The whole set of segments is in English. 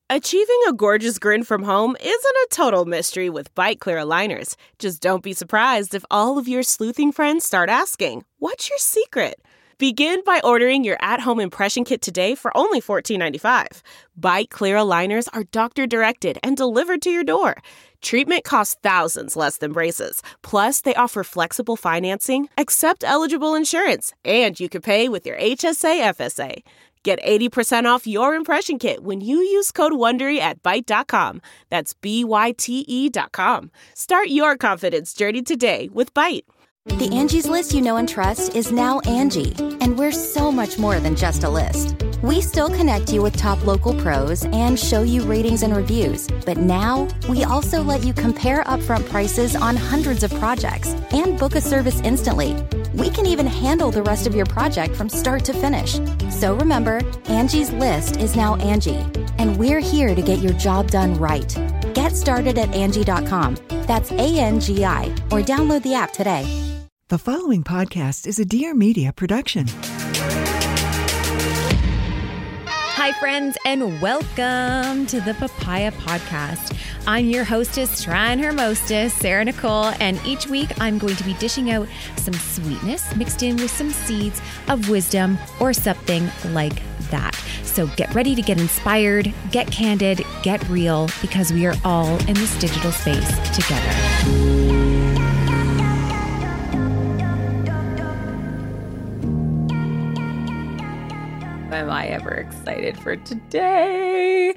Achieving a gorgeous grin from home isn't a total mystery with Byte Clear aligners. Just don't be surprised if all of your sleuthing friends start asking, "What's your secret?" Begin by ordering your at-home impression kit today for only $14.95. Byte Clear aligners are doctor-directed and delivered to your door. Treatment costs thousands less than braces. Plus, they offer flexible financing, accept eligible insurance, and you can pay with your HSA FSA. Get 80% off your impression kit when you use code WONDERY at Byte.com. That's BYTE.com. Start your confidence journey today with Byte. The Angie's List you know and trust is now Angie, and we're so much more than just a list. We still connect you with top local pros and show you ratings and reviews, but now we also let you compare upfront prices on hundreds of projects and book a service instantly. We can even handle the rest of your project from start to finish. So remember, Angie's List is now Angie, and we're here to get your job done right. Get started at Angie.com. That's ANGI, or download the app today. The following podcast is a Dear Media production. Hi, friends, and welcome to the Papaya Podcast. I'm your hostess, trying her mostest, Sarah Nicole, and each week I'm going to be dishing out some sweetness mixed in with some seeds of wisdom or something like that. So get ready to get inspired, get candid, get real, because we are all in this digital space together. Am I ever excited for today?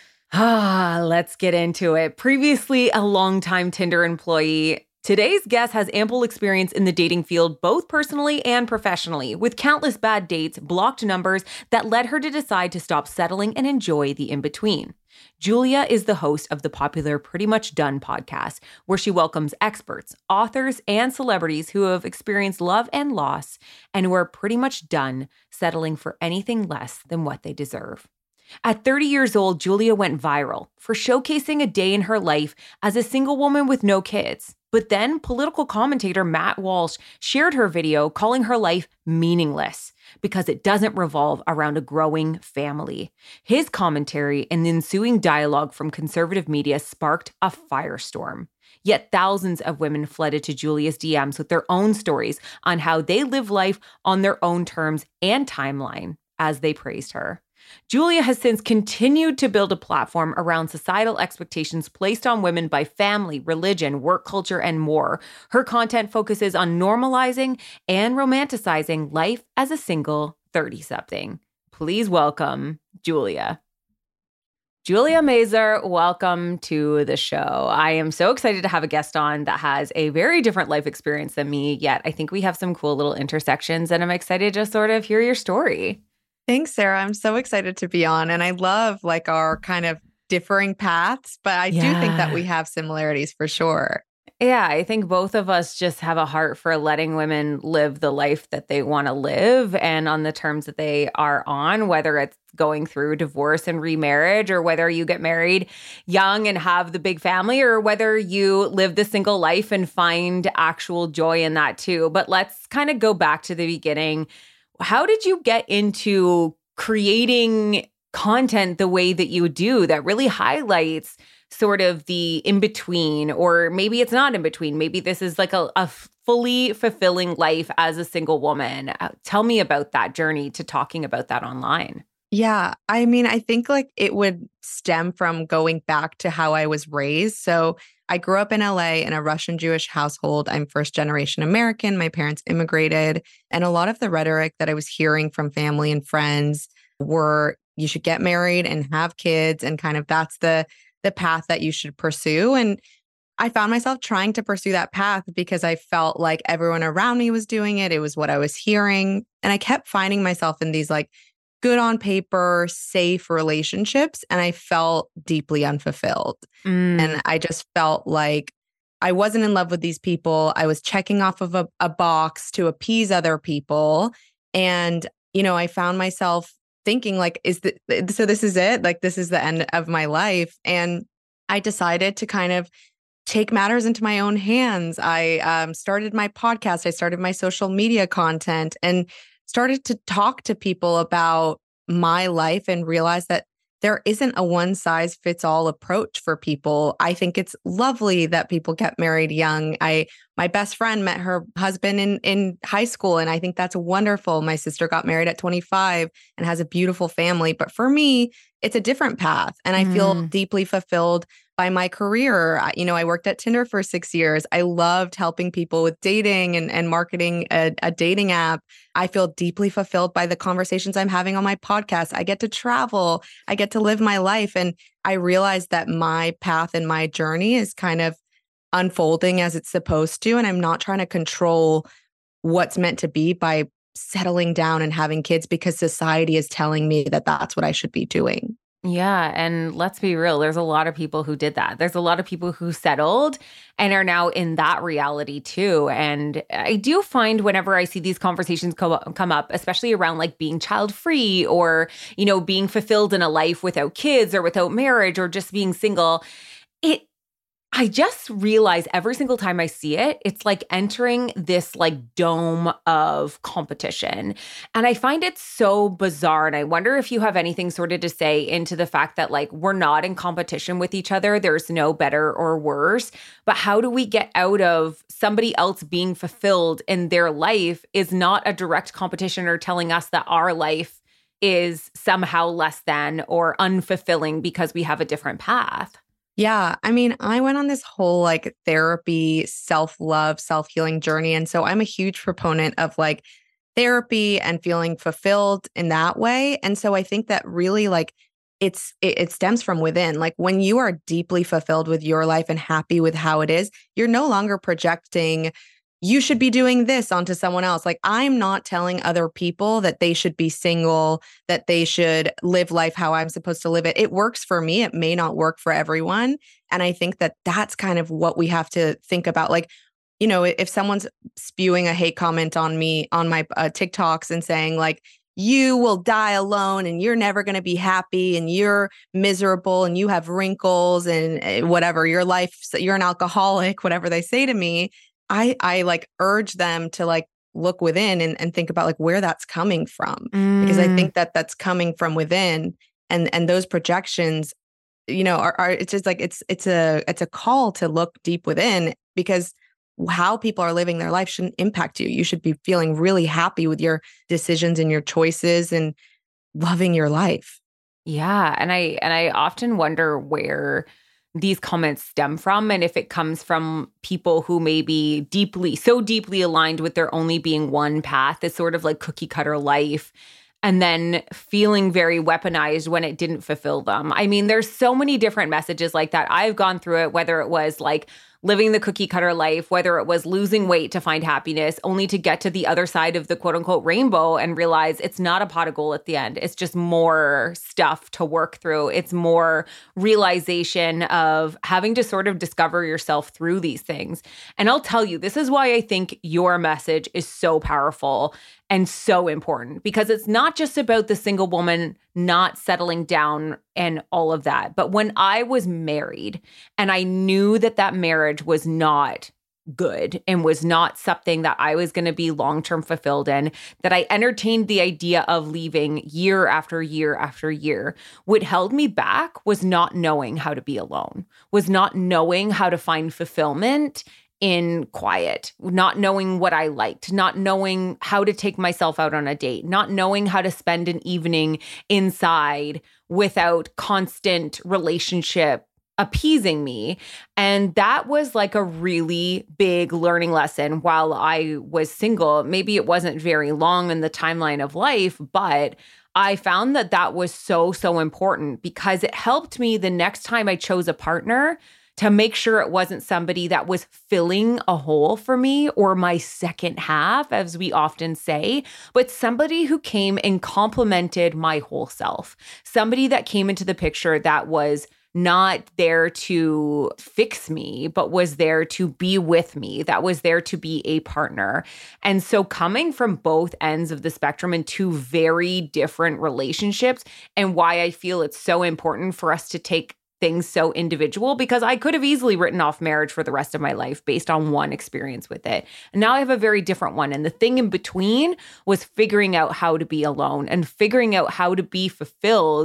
Let's get into it. Previously a longtime Tinder employee, today's guest has ample experience in the dating field, both personally and professionally, with countless bad dates, blocked numbers that led her to decide to stop settling and enjoy the in-between. Julia is the host of the popular Pretty Much Done podcast, where she welcomes experts, authors, and celebrities who have experienced love and loss and who are pretty much done settling for anything less than what they deserve. At 30 years old, Julia went viral for showcasing a day in her life as a single woman with no kids. But then political commentator Matt Walsh shared her video calling her life meaningless because it doesn't revolve around a growing family. His commentary and the ensuing dialogue from conservative media sparked a firestorm. Yet thousands of women flooded to Julia's DMs with their own stories on how they live life on their own terms and timeline as they praised her. Julia has since continued to build a platform around societal expectations placed on women by family, religion, work culture, and more. Her content focuses on normalizing and romanticizing life as a single 30-something. Please welcome Julia. Julia Mazur, welcome to the show. I am so excited to have a guest on that has a very different life experience than me, yet I think we have some cool little intersections, and I'm excited to sort of hear your story. Thanks, Sarah. I'm so excited to be on. And I love our kind of differing paths, but I do think that we have similarities for sure. Yeah, I think both of us just have a heart for letting women live the life that they want to live and on the terms that they are on, whether it's going through divorce and remarriage or whether you get married young and have the big family or whether you live the single life and find actual joy in that too. But let's kind of go back to the beginning. How did you get into creating content the way that you do that really highlights sort of the in-between, or maybe it's not in between. Maybe this is like a fully fulfilling life as a single woman. Tell me about that journey to talking about that online. Yeah. I mean, I think it would stem from going back to how I was raised. So I grew up in LA in a Russian Jewish household. I'm first generation American. My parents immigrated. And a lot of the rhetoric that I was hearing from family and friends were, you should get married and have kids. And kind of that's the path that you should pursue. And I found myself trying to pursue that path because I felt like everyone around me was doing it. It was what I was hearing. And I kept finding myself in these good on paper, safe relationships. And I felt deeply unfulfilled. And I just felt like I wasn't in love with these people. I was checking off of a box to appease other people. And, I found myself thinking so this is it? This is the end of my life. And I decided to kind of take matters into my own hands. I started my podcast. I started my social media content and started to talk to people about my life and realize that there isn't a one size fits all approach for people. I think it's lovely that people get married young. My best friend met her husband in high school, and I think that's wonderful. My sister got married at 25 and has a beautiful family. But for me, it's a different path, and I feel deeply fulfilled by my career. I worked at Tinder for 6 years. I loved helping people with dating and marketing a dating app. I feel deeply fulfilled by the conversations I'm having on my podcast. I get to travel. I get to live my life. And I realize that my path and my journey is kind of unfolding as it's supposed to. And I'm not trying to control what's meant to be by settling down and having kids because society is telling me that that's what I should be doing. Yeah. And let's be real, there's a lot of people who did that. There's a lot of people who settled and are now in that reality too. And I do find whenever I see these conversations come up, especially around like being child free or, being fulfilled in a life without kids or without marriage or just being single, I just realize every single time I see it, it's like entering this like dome of competition. And I find it so bizarre. And I wonder if you have anything sort of to say into the fact that like we're not in competition with each other. There's no better or worse. But how do we get out of somebody else being fulfilled in their life is not a direct competition or telling us that our life is somehow less than or unfulfilling because we have a different path? Yeah. I mean, I went on this whole like therapy, self-love, self-healing journey. And so I'm a huge proponent of like therapy and feeling fulfilled in that way. And so I think that really like it stems from within. Like when you are deeply fulfilled with your life and happy with how it is, you're no longer projecting you should be doing this onto someone else. Like I'm not telling other people that they should be single, that they should live life how I'm supposed to live it. It works for me. It may not work for everyone. And I think that that's kind of what we have to think about. Like, if someone's spewing a hate comment on me, on my TikToks and saying like, you will die alone and you're never going to be happy and you're miserable and you have wrinkles and whatever, your life, you're an alcoholic, whatever they say to me. I like urge them to like look within and think about like where that's coming from, because I think that that's coming from within, and those projections, are it's just like it's a call to look deep within, because how people are living their life shouldn't impact you. You should be feeling really happy with your decisions and your choices and loving your life. Yeah, and I often wonder where these comments stem from, and if it comes from people who may be so deeply aligned with there only being one path, this sort of like cookie cutter life, and then feeling very weaponized when it didn't fulfill them. I mean, there's so many different messages like that. I've gone through it, whether it was like living the cookie cutter life, whether it was losing weight to find happiness, only to get to the other side of the quote unquote rainbow and realize it's not a pot of gold at the end. It's just more stuff to work through. It's more realization of having to sort of discover yourself through these things. And I'll tell you, this is why I think your message is so powerful and so important, because it's not just about the single woman not settling down and all of that. But when I was married and I knew that marriage was not good and was not something that I was going to be long-term fulfilled in, that I entertained the idea of leaving year after year after year, what held me back was not knowing how to be alone, was not knowing how to find fulfillment in quiet, not knowing what I liked, not knowing how to take myself out on a date, not knowing how to spend an evening inside without constant relationship appeasing me. And that was like a really big learning lesson while I was single. Maybe it wasn't very long in the timeline of life, but I found that was so, so important, because it helped me the next time I chose a partner to make sure it wasn't somebody that was filling a hole for me or my second half, as we often say, but somebody who came and complemented my whole self. Somebody that came into the picture that was not there to fix me, but was there to be with me, that was there to be a partner. And so coming from both ends of the spectrum in two very different relationships, and why I feel it's so important for us to take things so individual, because I could have easily written off marriage for the rest of my life based on one experience with it. And now I have a very different one. And the thing in between was figuring out how to be alone and figuring out how to be fulfilled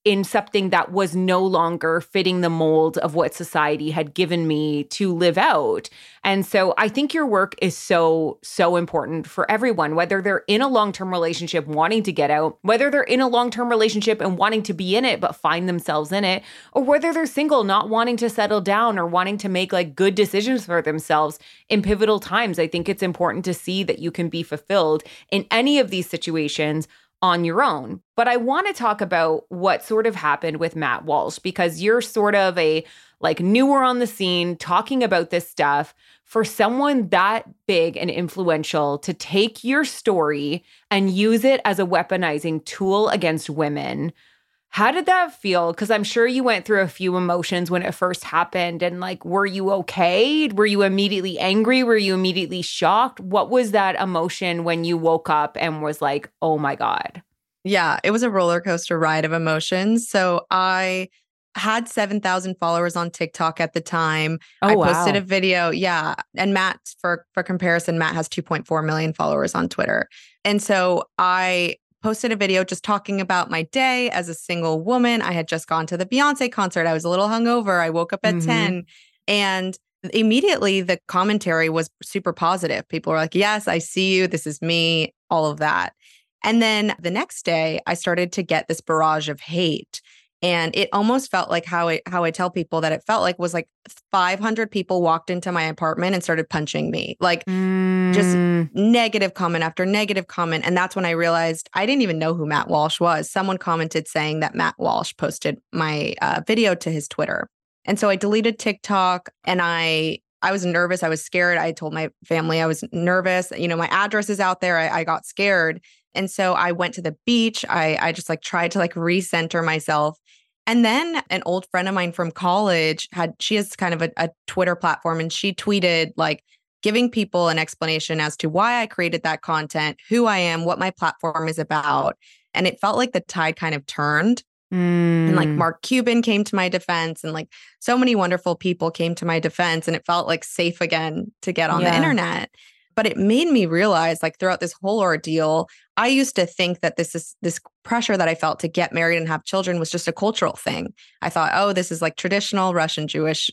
in something that was no longer fitting the mold of what society had given me to live out. And so I think your work is so, so important for everyone, whether they're in a long-term relationship wanting to get out, whether they're in a long-term relationship and wanting to be in it but find themselves in it, or whether they're single, not wanting to settle down or wanting to make like good decisions for themselves in pivotal times. I think it's important to see that you can be fulfilled in any of these situations on your own. But I want to talk about what sort of happened with Matt Walsh, because you're sort of a like newer on the scene talking about this stuff. For someone that big and influential to take your story and use it as a weaponizing tool against women, how did that feel? Because I'm sure you went through a few emotions when it first happened. And like, were you okay? Were you immediately angry? Were you immediately shocked? What was that emotion when you woke up and was like, oh my God? Yeah, it was a roller coaster ride of emotions. So I had 7,000 followers on TikTok at the time. Oh, I posted wow. a video. Yeah. And Matt, for comparison, Matt has 2.4 million followers on Twitter. And so I posted a video just talking about my day as a single woman. I had just gone to the Beyonce concert. I was a little hungover. I woke up at 10 and immediately the commentary was super positive. People were like, yes, I see you. This is me, all of that. And then the next day I started to get this barrage of hate. And it almost felt like how I tell people that it felt like was like 500 people walked into my apartment and started punching me, like just negative comment after negative comment. And that's when I realized I didn't even know who Matt Walsh was. Someone commented saying that Matt Walsh posted my video to his Twitter. And so I deleted TikTok and I was nervous. I was scared. I told my family I was nervous. You know, my address is out there. I got scared. And so I went to the beach. I just like tried to like recenter myself. And then an old friend of mine from college she has kind of a Twitter platform, and she tweeted like giving people an explanation as to why I created that content, who I am, what my platform is about. And it felt like the tide kind of turned. And like Mark Cuban came to my defense, and like so many wonderful people came to my defense, and it felt like safe again to get on the internet. But it made me realize, like throughout this whole ordeal, I used to think that this pressure that I felt to get married and have children was just a cultural thing. I thought, oh, this is like traditional Russian Jewish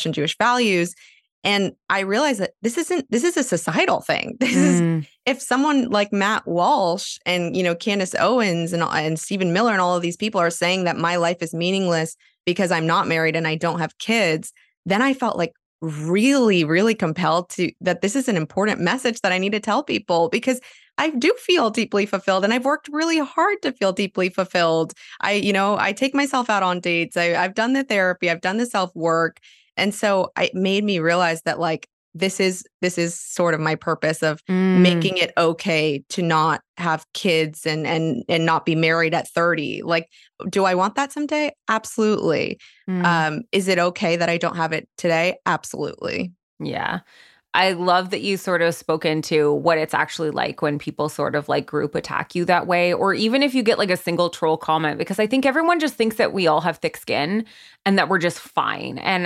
values. And I realized that this is a societal thing. This is, if someone like Matt Walsh and, you know, Candace Owens and Stephen Miller and all of these people are saying that my life is meaningless because I'm not married and I don't have kids, then I felt like really, really compelled that this is an important message that I need to tell people, because I do feel deeply fulfilled and I've worked really hard to feel deeply fulfilled. I take myself out on dates. I've done the therapy. I've done the self-work. And so it made me realize that like, this is sort of my purpose of making it okay to not have kids and not be married at 30. Like, do I want that someday? Absolutely. Is it okay that I don't have it today? Absolutely. Yeah. I love that you sort of spoke into what it's actually like when people sort of like group attack you that way, or even if you get like a single troll comment, because I think everyone just thinks that we all have thick skin and that we're just fine. And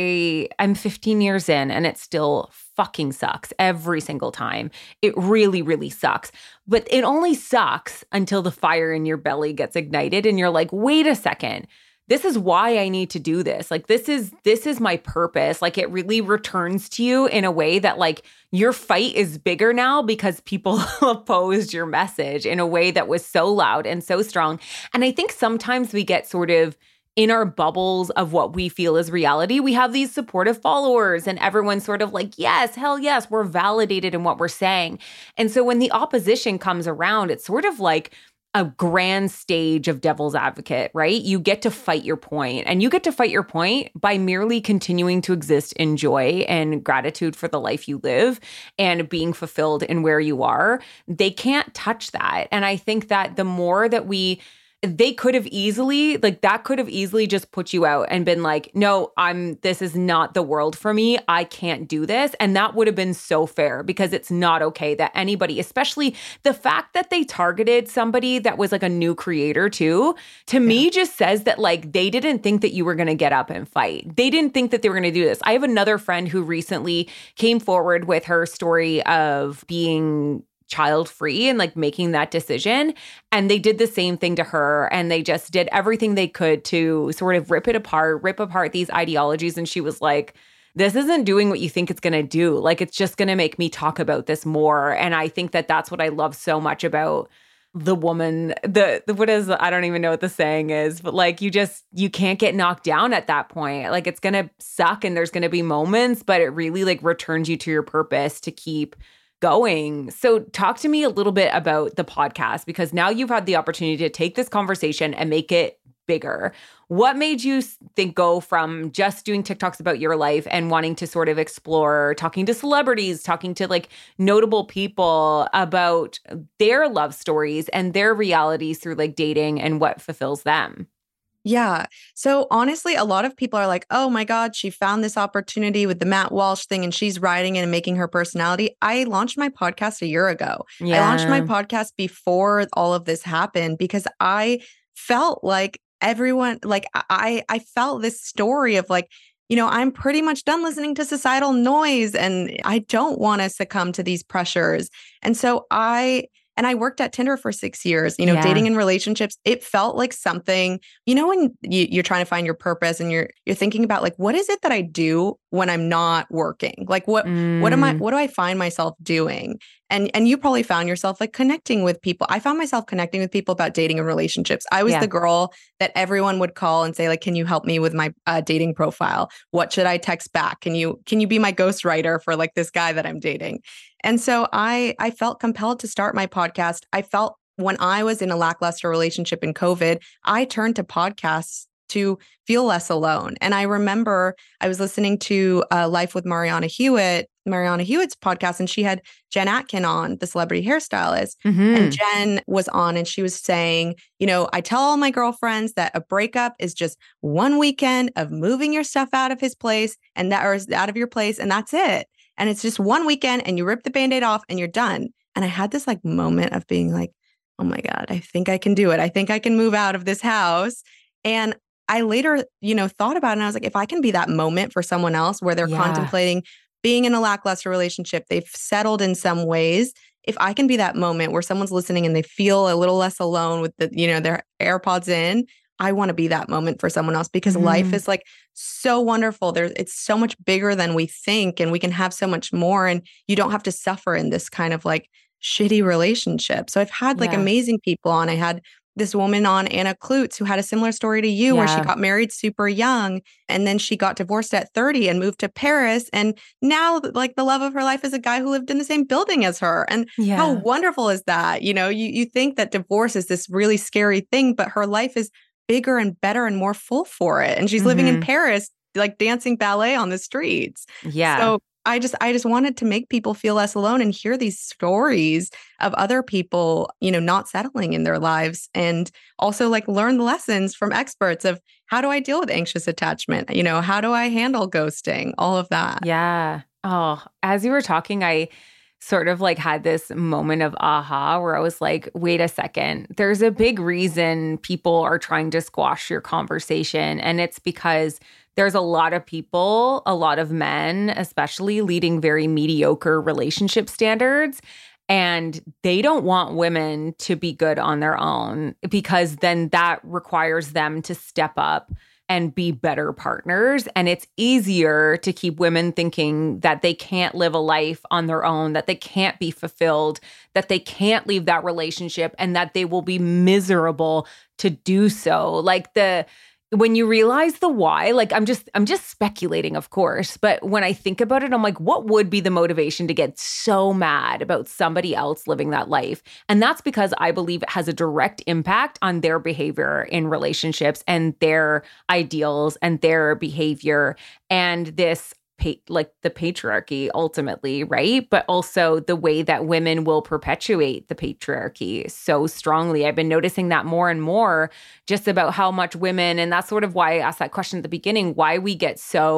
I'm 15 years in and it still fucking sucks every single time. It really, really sucks. But it only sucks until the fire in your belly gets ignited and you're like, wait a second. This is why I need to do this. Like, this is my purpose. Like, it really returns to you in a way that like your fight is bigger now because people opposed your message in a way that was so loud and so strong. And I think sometimes we get sort of in our bubbles of what we feel is reality. We have these supportive followers and everyone's sort of like, yes, hell yes, we're validated in what we're saying. And so when the opposition comes around, it's sort of like a grand stage of devil's advocate, right? You get to fight your point, and you get to fight your point by merely continuing to exist in joy and gratitude for the life you live and being fulfilled in where you are. They can't touch that. And I think that the more that they could have easily, like that could have easily just put you out and been like, no, this is not the world for me. I can't do this. And that would have been so fair, because it's not okay that anybody, especially the fact that they targeted somebody that was like a new creator too, to me just says that like they didn't think that you were going to get up and fight. They didn't think that they were going to do this. I have another friend who recently came forward with her story of being child free and like making that decision. And they did the same thing to her. And they just did everything they could to sort of rip apart these ideologies. And she was like, this isn't doing what you think it's going to do. Like, it's just going to make me talk about this more. And I think that that's what I love so much about the woman, what is, I don't even know what the saying is, but like, you can't get knocked down at that point. Like, it's going to suck and there's going to be moments, but it really like returns you to your purpose to keep going. So talk to me a little bit about the podcast, because now you've had the opportunity to take this conversation and make it bigger. What made you think go from just doing TikToks about your life and wanting to sort of explore talking to celebrities, talking to like notable people about their love stories and their realities through like dating and what fulfills them? Yeah. So honestly, a lot of people are like, oh my God, she found this opportunity with the Matt Walsh thing and she's writing it and making her personality. I launched my podcast a year ago. I launched my podcast before all of this happened because I felt like everyone, like I felt this story of like, you know, I'm pretty much done listening to societal noise and I don't want to succumb to these pressures. And so I worked at Tinder for 6 years, you know, dating and relationships. It felt like something, you know, when you're trying to find your purpose and you're thinking about like, what is it that I do when I'm not working? Like what do I find myself doing? And you probably found yourself like connecting with people. I found myself connecting with people about dating and relationships. I was the girl that everyone would call and say like, can you help me with my dating profile? What should I text back? Can you be my ghostwriter for like this guy that I'm dating? And so I felt compelled to start my podcast. I felt when I was in a lackluster relationship in COVID, I turned to podcasts to feel less alone. And I remember I was listening to Life with Mariana Hewitt's podcast, and she had Jen Atkin on, the celebrity hairstylist. Mm-hmm. And Jen was on and she was saying, you know, I tell all my girlfriends that a breakup is just one weekend of moving your stuff out of his place and out of your place, and that's it. And it's just one weekend and you rip the Band-Aid off and you're done. And I had this like moment of being like, oh my God, I think I can do it. I think I can move out of this house. And I later, you know, thought about it and I was like, if I can be that moment for someone else where they're contemplating being in a lackluster relationship, they've settled in some ways. If I can be that moment where someone's listening and they feel a little less alone with the, you know, their AirPods in, I want to be that moment for someone else because life is like so wonderful. It's so much bigger than we think and we can have so much more and you don't have to suffer in this kind of like shitty relationship. So I've had like amazing people on. I had this woman on, Anna Klutz, who had a similar story to you where she got married super young and then she got divorced at 30 and moved to Paris. And now like the love of her life is a guy who lived in the same building as her. And how wonderful is that? You know, you think that divorce is this really scary thing, but her life is bigger and better and more full for it. And she's living in Paris, like dancing ballet on the streets. Yeah. So I just wanted to make people feel less alone and hear these stories of other people, you know, not settling in their lives and also like learn the lessons from experts of how do I deal with anxious attachment? You know, how do I handle ghosting? All of that. Yeah. Oh, as you were talking, I sort of like had this moment of aha where I was like, wait a second, there's a big reason people are trying to squash your conversation. And it's because there's a lot of people, a lot of men, especially leading very mediocre relationship standards. And they don't want women to be good on their own because then that requires them to step up and be better partners. And it's easier to keep women thinking that they can't live a life on their own, that they can't be fulfilled, that they can't leave that relationship, and that they will be miserable to do so. Like when you realize the why, like I'm just speculating, of course, but when I think about it, I'm like, what would be the motivation to get so mad about somebody else living that life? And that's because I believe it has a direct impact on their behavior in relationships and their ideals and their behavior and this like the patriarchy ultimately, right? But also the way that women will perpetuate the patriarchy so strongly. I've been noticing that more and more just about how much women, and that's sort of why I asked that question at the beginning, why we get so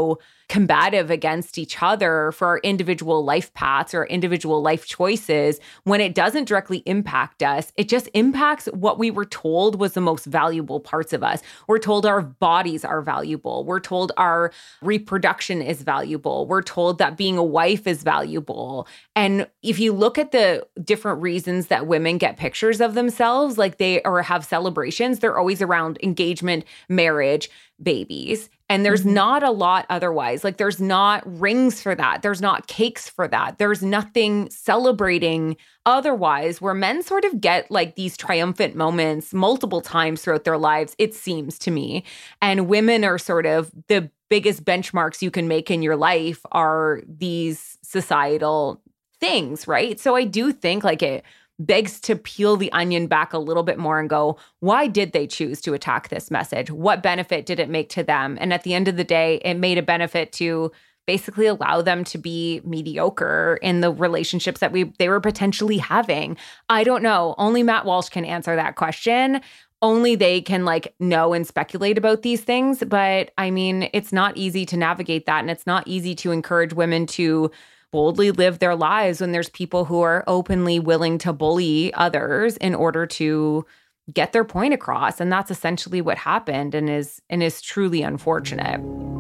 combative against each other for our individual life paths or individual life choices when it doesn't directly impact us. It just impacts what we were told was the most valuable parts of us. We're told our bodies are valuable. We're told our reproduction is valuable. We're told that being a wife is valuable. And if you look at the different reasons that women get pictures of themselves, like they or have celebrations, they're always around engagement, marriage, babies. And there's not a lot otherwise. Like there's not rings for that. There's not cakes for that. There's nothing celebrating otherwise, where men sort of get like these triumphant moments multiple times throughout their lives, it seems to me. And women are sort of the biggest benchmarks you can make in your life are these societal things, right? So I do think like it begs to peel the onion back a little bit more and go, why did they choose to attack this message? What benefit did it make to them? And at the end of the day, it made a benefit to basically allow them to be mediocre in the relationships that they were potentially having. I don't know. Only Matt Walsh can answer that question. Only they can like know and speculate about these things. But I mean, it's not easy to navigate that. And it's not easy to encourage women to boldly live their lives when there's people who are openly willing to bully others in order to get their point across. And that's essentially what happened and is truly unfortunate.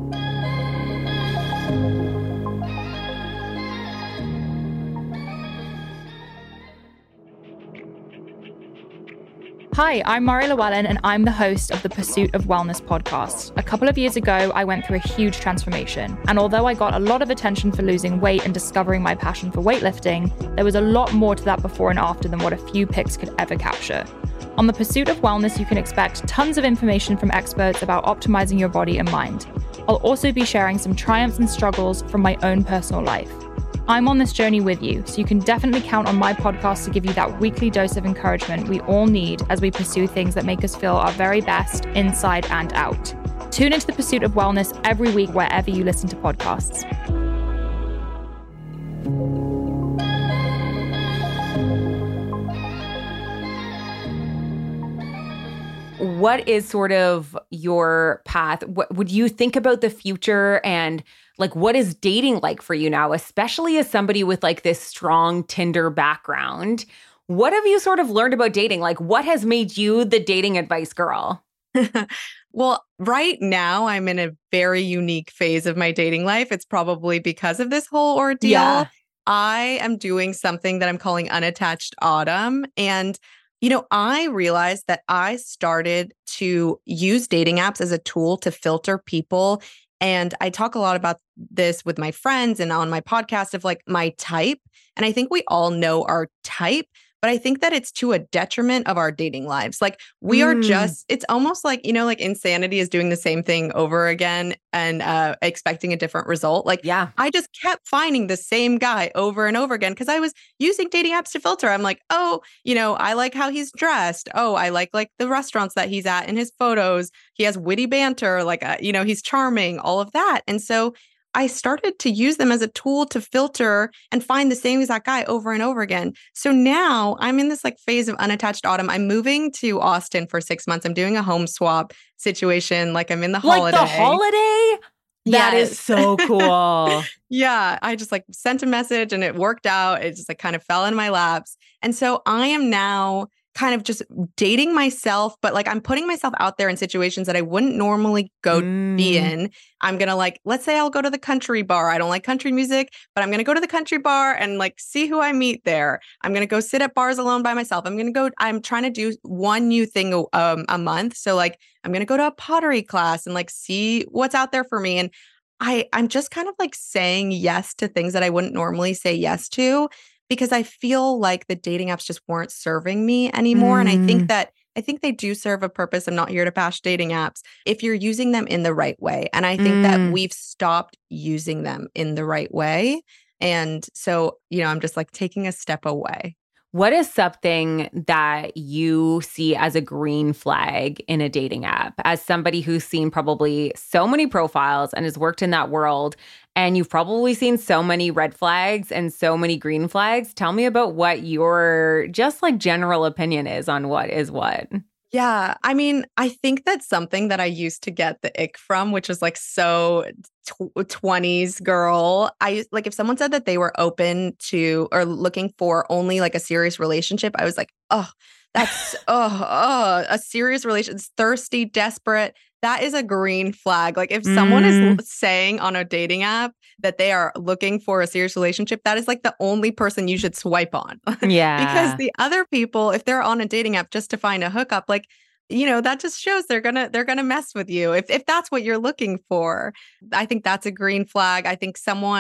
Hi, I'm Mari Llewellyn, and I'm the host of the Pursuit of Wellness podcast. A couple of years ago, I went through a huge transformation. And although I got a lot of attention for losing weight and discovering my passion for weightlifting, there was a lot more to that before and after than what a few pics could ever capture. On the Pursuit of Wellness, you can expect tons of information from experts about optimizing your body and mind. I'll also be sharing some triumphs and struggles from my own personal life. I'm on this journey with you, so you can definitely count on my podcast to give you that weekly dose of encouragement we all need as we pursue things that make us feel our very best inside and out. Tune into the Pursuit of Wellness every week wherever you listen to podcasts. What is sort of your path? What would you think about the future, and like what is dating like for you now, especially as somebody with like this strong Tinder background? What have you sort of learned about dating? Like what has made you the dating advice girl? Well, right now I'm in a very unique phase of my dating life. It's probably because of this whole ordeal. Yeah. I am doing something that I'm calling unattached autumn. And I realized that I started to use dating apps as a tool to filter people. And I talk a lot about this with my friends and on my podcast of like my type. And I think we all know our type, but I think that it's to a detriment of our dating lives. Like we are it's almost like, like insanity is doing the same thing over again and expecting a different result. Like, yeah, I just kept finding the same guy over and over again because I was using dating apps to filter. I'm like, oh, I like how he's dressed. Oh, I like the restaurants that he's at in his photos. He has witty banter, like, he's charming, all of that. And so I started to use them as a tool to filter and find the same exact guy over and over again. So now I'm in this like phase of unattached autumn. I'm moving to Austin for 6 months. I'm doing a home swap situation. Like I'm in the holiday. Like the holiday? That Yes. is so cool. Yeah. I just like sent a message and it worked out. It just like kind of fell in my laps. And so I am now kind of just dating myself, but like I'm putting myself out there in situations that I wouldn't normally go be in. I'm going to like, let's say I'll go to the country bar. I don't like country music, but I'm going to go to the country bar and like see who I meet there. I'm going to go sit at bars alone by myself. I'm trying to do one new thing a month. So like, I'm going to go to a pottery class and like see what's out there for me. And I'm just kind of like saying yes to things that I wouldn't normally say yes to, because I feel like the dating apps just weren't serving me anymore. And I think they do serve a purpose. I'm not here to bash dating apps if you're using them in the right way. And I think that we've stopped using them in the right way. And so, I'm just like taking a step away. What is something that you see as a green flag in a dating app? As somebody who's seen probably so many profiles and has worked in that world, and you've probably seen so many red flags and so many green flags, tell me about what your just like general opinion is on what is what. Yeah. I mean, I think that's something that I used to get the ick from, which is like so 20s girl. Like if someone said that they were open to or looking for only like a serious relationship, I was like, oh, that's a serious relationship. It's thirsty, desperate. That is a green flag. Like if someone is saying on a dating app that they are looking for a serious relationship, that is like the only person you should swipe on. Yeah. Because the other people, if they're on a dating app just to find a hookup, like, that just shows they're gonna mess with you if that's what you're looking for. I think that's a green flag. I think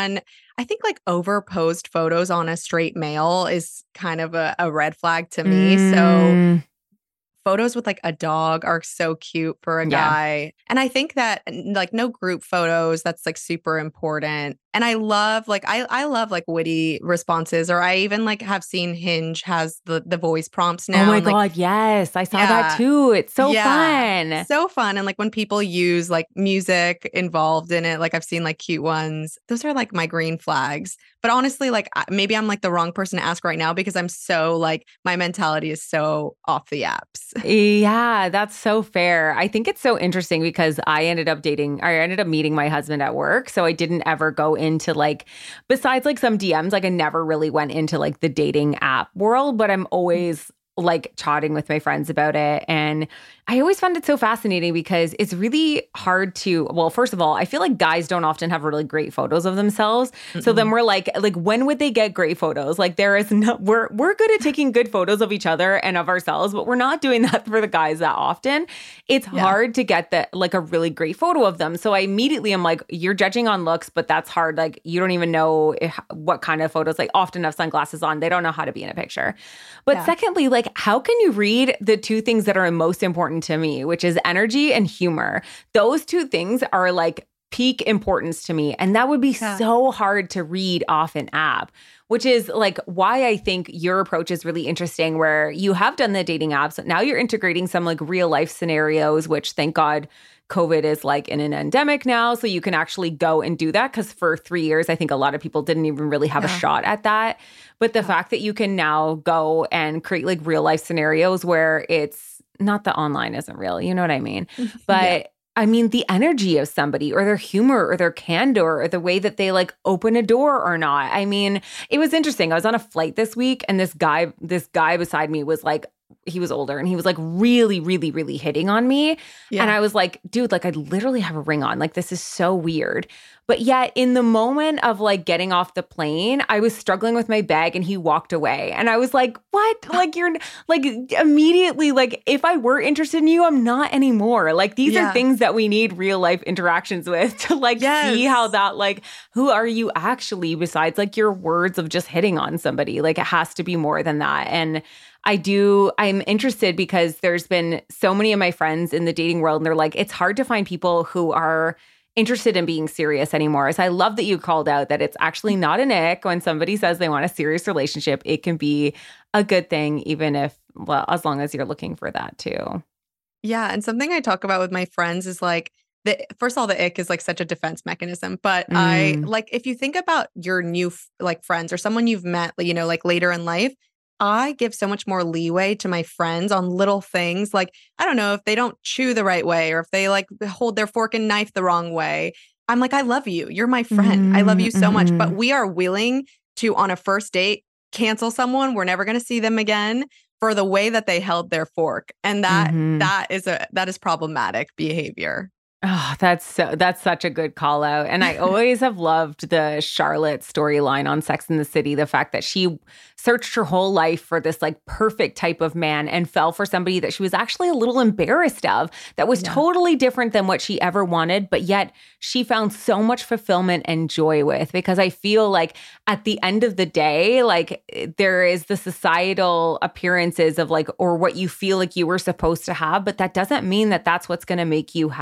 like overposed photos on a straight male is kind of a red flag to me. So photos with like a dog are so cute for a guy. And I think that like no group photos, that's like super important. And I love like I love like witty responses, or I even like have seen Hinge has the voice prompts now. Oh my God, yes. I saw that too. It's so fun. So fun. And like when people use like music involved in it, like I've seen like cute ones. Those are like my green flags. But honestly, like maybe I'm like the wrong person to ask right now because I'm so like my mentality is so off the apps. Yeah, that's so fair. I think it's so interesting because I ended up meeting my husband at work. So I didn't ever go into like, besides like some DMs, like I never really went into like the dating app world, but I'm always like chatting with my friends about it. And I always found it so fascinating because it's really hard to, well, first of all, I feel like guys don't often have really great photos of themselves. Mm-mm. So then we're like, when would they get great photos? Like there is no, we're good at taking good photos of each other and of ourselves, but we're not doing that for the guys that often. It's hard to get like a really great photo of them. So I immediately am like, you're judging on looks, but that's hard. Like you don't even know what kind of photos, like often have sunglasses on. They don't know how to be in a picture. But secondly, like how can you read the two things that are most important to me, which is energy and humor? Those two things are like peak importance to me. And that would be so hard to read off an app, which is like why I think your approach is really interesting, where you have done the dating apps. Now you're integrating some like real life scenarios, which thank God COVID is like in an endemic now. So you can actually go and do that. Because for 3 years, I think a lot of people didn't even really have a shot at that. But the fact that you can now go and create like real life scenarios where it's not that online isn't real, you know what I mean? But I mean, the energy of somebody or their humor or their candor or the way that they like open a door or not. I mean, it was interesting. I was on a flight this week and this guy beside me was like, he was older and he was like really, really, really hitting on me. Yeah. And I was like, dude, like I literally have a ring on. Like, this is so weird. But yet in the moment of like getting off the plane, I was struggling with my bag and he walked away. And I was like, what? Like you're like immediately like, if I were interested in you, I'm not anymore. Like these are things that we need real life interactions with to like see how that like, who are you actually besides like your words of just hitting on somebody? Like it has to be more than that. And I'm interested because there's been so many of my friends in the dating world and they're like, it's hard to find people who are interested in being serious anymore. So I love that you called out that it's actually not an ick when somebody says they want a serious relationship. It can be a good thing, even if, well, as long as you're looking for that too. Yeah. And something I talk about with my friends is like, first of all, the ick is like such a defense mechanism. But I like, if you think about your new like friends or someone you've met, you know, like later in life, I give so much more leeway to my friends on little things. Like, I don't know, if they don't chew the right way or if they like hold their fork and knife the wrong way. I'm like, I love you. You're my friend. I love you so much. But we are willing to, on a first date, cancel someone. We're never going to see them again for the way that they held their fork. And that is problematic behavior. Oh, that's such a good call out. And I always have loved the Charlotte storyline on Sex and the City. The fact that she searched her whole life for this like perfect type of man and fell for somebody that she was actually a little embarrassed of, that was totally different than what she ever wanted. But yet she found so much fulfillment and joy with, because I feel like at the end of the day, like there is the societal appearances of like, or what you feel like you were supposed to have, but that doesn't mean that that's what's going to make you happy.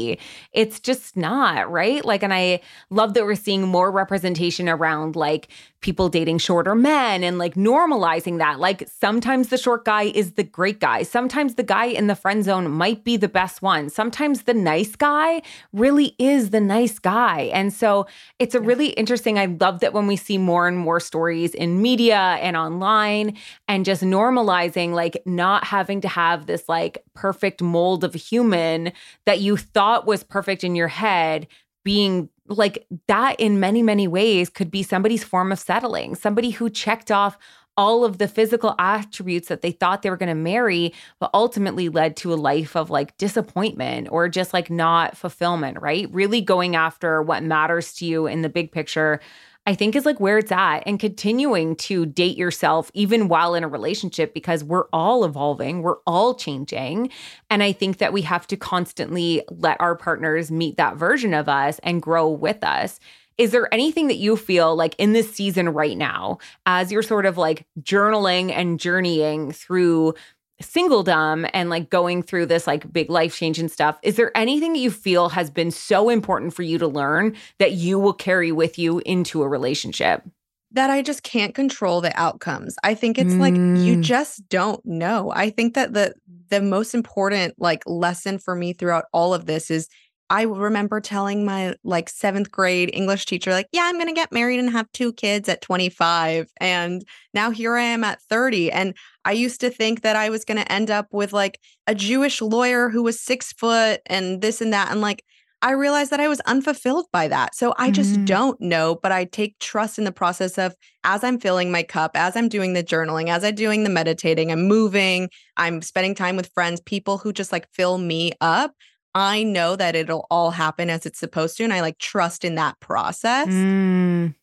be. It's just not, right? Like, and I love that we're seeing more representation around like people dating shorter men and like normalizing that. Like sometimes the short guy is the great guy. Sometimes the guy in the friend zone might be the best one. Sometimes the nice guy really is the nice guy. And so it's a really interesting, I love that when we see more and more stories in media and online and just normalizing like not having to have this like perfect mold of human that you thought was perfect in your head being like that in many, many ways could be somebody's form of settling, somebody who checked off all of the physical attributes that they thought they were going to marry, but ultimately led to a life of like disappointment or just like not fulfillment, right? Really going after what matters to you in the big picture, I think is like where it's at, and continuing to date yourself even while in a relationship, because we're all evolving, we're all changing. And I think that we have to constantly let our partners meet that version of us and grow with us. Is there anything that you feel like in this season right now, as you're sort of like journaling and journeying through singledom and like going through this like big life change and stuff, is there anything that you feel has been so important for you to learn that you will carry with you into a relationship? That I just can't control the outcomes. I think it's like you just don't know. I think that the most important like lesson for me throughout all of this is I remember telling my like 7th grade English teacher, like, yeah, I'm going to get married and have 2 kids at 25. And now here I am at 30. And I used to think that I was going to end up with like a Jewish lawyer who was 6 foot and this and that. And like, I realized that I was unfulfilled by that. So I just don't know, but I take trust in the process of as I'm filling my cup, as I'm doing the journaling, as I'm doing the meditating, I'm moving, I'm spending time with friends, people who just like fill me up. I know that it'll all happen as it's supposed to. And I like trust in that process. And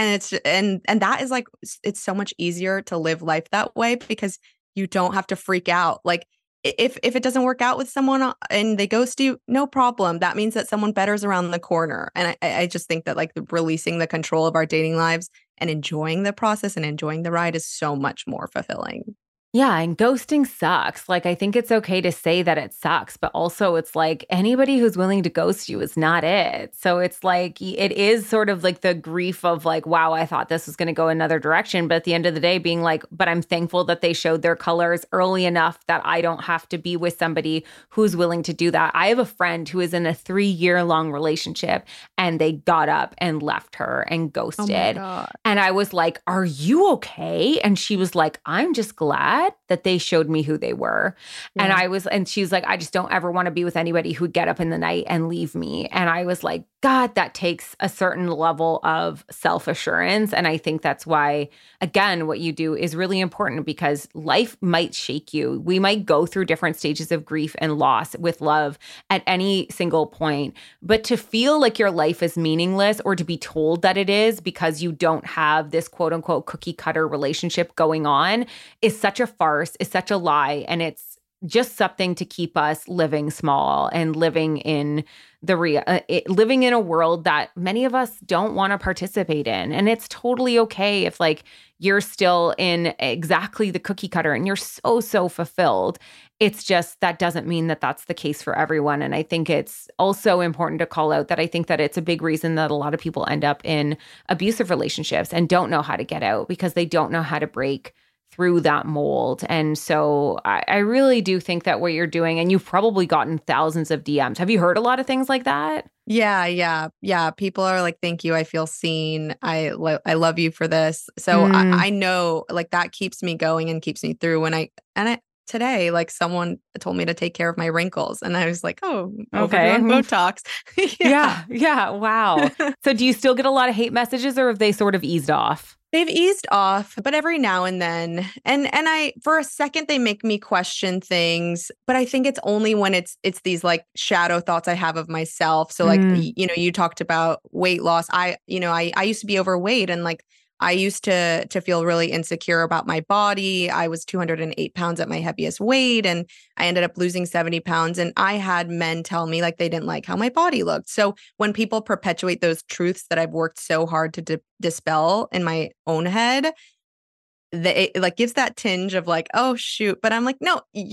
that is like, it's so much easier to live life that way because you don't have to freak out. Like if it doesn't work out with someone and they ghost you, no problem. That means that someone better's around the corner. And I just think that like releasing the control of our dating lives and enjoying the process and enjoying the ride is so much more fulfilling. Yeah, and ghosting sucks. Like, I think it's okay to say that it sucks, but also it's like anybody who's willing to ghost you is not it. So it's like, it is sort of like the grief of like, wow, I thought this was going to go another direction. But at the end of the day, being like, but I'm thankful that they showed their colors early enough that I don't have to be with somebody who's willing to do that. I have a friend who is in a 3-year-long relationship and they got up and left her and ghosted. Oh my God. And I was like, are you okay? And she was like, I'm just glad that they showed me who they were. Yeah. And she was like, I just don't ever want to be with anybody who would get up in the night and leave me. And I was like, God, that takes a certain level of self-assurance. And I think that's why, again, what you do is really important because life might shake you. We might go through different stages of grief and loss with love at any single point. But to feel like your life is meaningless or to be told that it is because you don't have this quote unquote cookie cutter relationship going on is such a farce, is such a lie. And it's just something to keep us living small and living in living in a world that many of us don't want to participate in. And it's totally okay if like you're still in exactly the cookie cutter and you're so fulfilled. It's just that doesn't mean that that's the case for everyone. And I think it's also important to call out that I think that it's a big reason that a lot of people end up in abusive relationships and don't know how to get out because they don't know how to break through that mold. And so I really do think that what you're doing, and you've probably gotten thousands of DMs. Have you heard a lot of things like that? Yeah. People are like, thank you. I feel seen. I love you for this. So I know like that keeps me going and keeps me through. Today, like someone told me to take care of my wrinkles and I was like, oh, okay. Botox. Yeah. Wow. So do you still get a lot of hate messages or have they sort of eased off? They've eased off, but every now and then. And I, for a second, they make me question things, but I think it's only when it's these like shadow thoughts I have of myself. So like, you talked about weight loss. I used to be overweight and like, I used to feel really insecure about my body. I was 208 pounds at my heaviest weight and I ended up losing 70 pounds. And I had men tell me like they didn't like how my body looked. So when people perpetuate those truths that I've worked so hard to dispel in my own head, it like gives that tinge of like, oh shoot. But I'm like, no,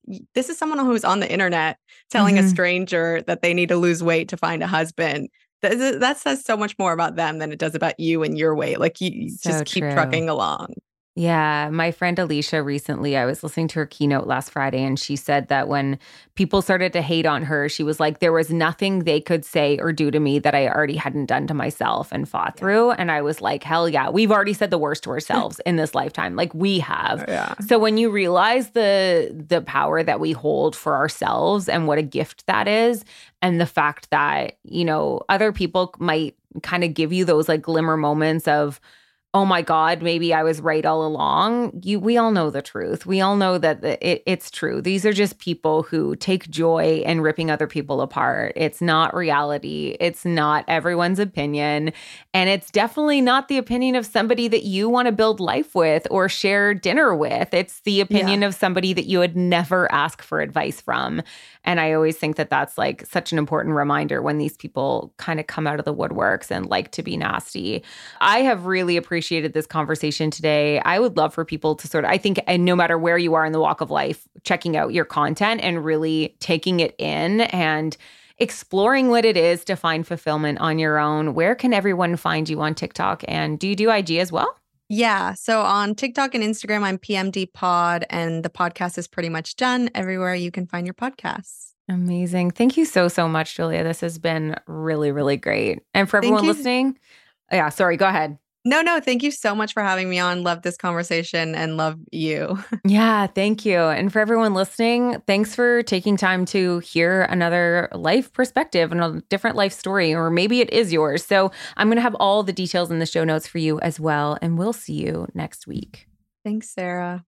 this is someone who's on the internet telling a stranger that they need to lose weight to find a husband. That says so much more about them than it does about you and your weight. Like you So just keep true. trucking along. Yeah. My friend Alicia recently, I was listening to her keynote last Friday, and she said that when people started to hate on her, she was like, there was nothing they could say or do to me that I already hadn't done to myself and fought through. And I was like, hell yeah, we've already said the worst to ourselves in this lifetime. Like we have. Yeah. So when you realize the power that we hold for ourselves and what a gift that is, and the fact that, you know, other people might kind of give you those like glimmer moments of, oh my God, maybe I was right all along. We all know the truth. We all know that it's true. These are just people who take joy in ripping other people apart. It's not reality. It's not everyone's opinion. And it's definitely not the opinion of somebody that you want to build life with or share dinner with. It's the opinion of somebody that you would never ask for advice from. And I always think that that's like such an important reminder when these people kind of come out of the woodworks and like to be nasty. I have really appreciated this conversation today. I would love for people to sort of, I think, and no matter where you are in the walk of life, checking out your content and really taking it in and exploring what it is to find fulfillment on your own. Where can everyone find you on TikTok? And do you do IG as well? Yeah. So on TikTok and Instagram, I'm PMD Pod, and the podcast is pretty much done everywhere you can find your podcasts. Amazing. Thank you so, so much, Julia. This has been really, really great. And for everyone listening, yeah, sorry, go ahead. No, thank you so much for having me on. Love this conversation and love you. Yeah, thank you. And for everyone listening, thanks for taking time to hear another life perspective and a different life story, or maybe it is yours. So I'm going to have all the details in the show notes for you as well. And we'll see you next week. Thanks, Sarah.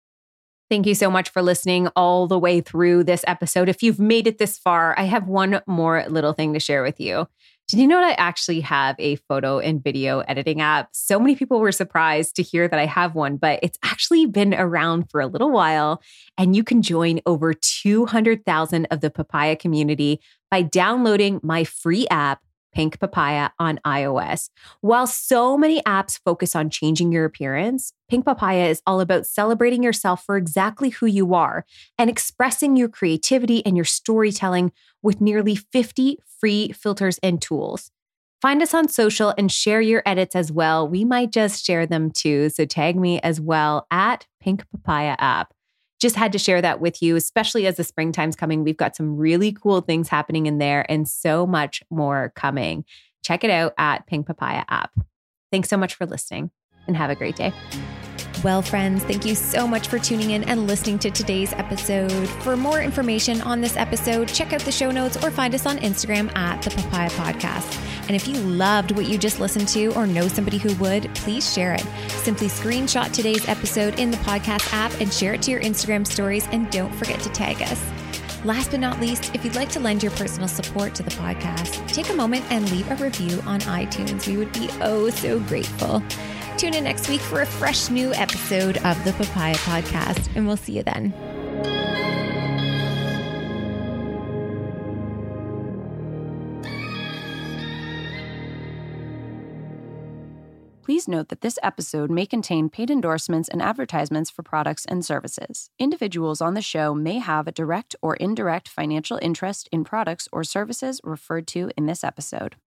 Thank you so much for listening all the way through this episode. If you've made it this far, I have one more little thing to share with you. Did you know that I actually have a photo and video editing app? So many people were surprised to hear that I have one, but it's actually been around for a little while, and you can join over 200,000 of the Papaya community by downloading my free app, Pink Papaya, on iOS. While so many apps focus on changing your appearance, Pink Papaya is all about celebrating yourself for exactly who you are and expressing your creativity and your storytelling with nearly 50 free filters and tools. Find us on social and share your edits as well. We might just share them too, so tag me as well at Pink Papaya app. Just had to share that with you, especially as the springtime's coming. We've got some really cool things happening in there and so much more coming. Check it out at Pink Papaya app. Thanks so much for listening, and have a great day. Well, friends, thank you so much for tuning in and listening to today's episode. For more information on this episode, check out the show notes or find us on Instagram at The Papaya Podcast. And if you loved what you just listened to or know somebody who would, please share it. Simply screenshot today's episode in the podcast app and share it to your Instagram stories, and don't forget to tag us. Last but not least, if you'd like to lend your personal support to the podcast, take a moment and leave a review on iTunes. We would be oh so grateful. Tune in next week for a fresh new episode of the Papaya Podcast, and we'll see you then. Please note that this episode may contain paid endorsements and advertisements for products and services. Individuals on the show may have a direct or indirect financial interest in products or services referred to in this episode.